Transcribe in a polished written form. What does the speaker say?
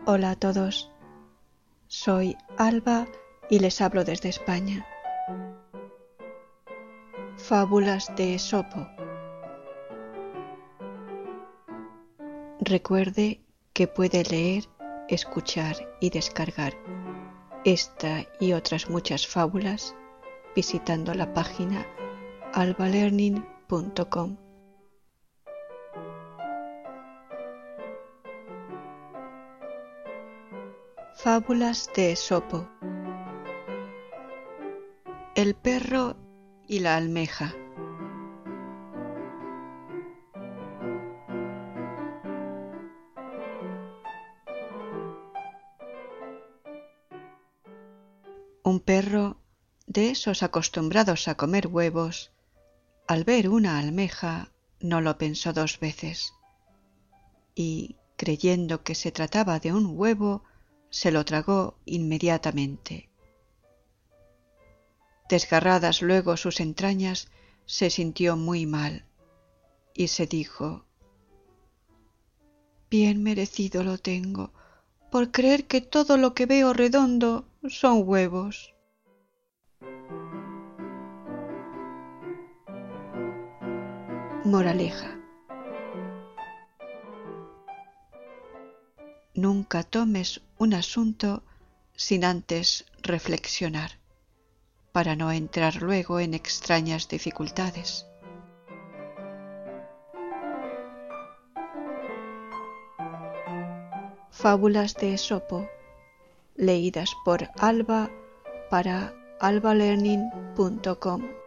Hola a todos, soy Alba y les hablo desde España. Fábulas de Esopo. Recuerde que puede leer, escuchar y descargar esta y otras muchas fábulas visitando la página albalearning.com. Fábulas de Esopo. El perro y la almeja. Un perro, de esos acostumbrados a comer huevos, al ver una almeja no lo pensó dos veces y, creyendo que se trataba de un huevo, se lo tragó inmediatamente. Desgarradas luego sus entrañas, se sintió muy mal y se dijo: «Bien merecido lo tengo por creer que todo lo que veo redondo son huevos». Moraleja: nunca tomes un asunto sin antes reflexionar, para no entrar luego en extrañas dificultades. Fábulas de Esopo, leídas por Alba para albalearning.com.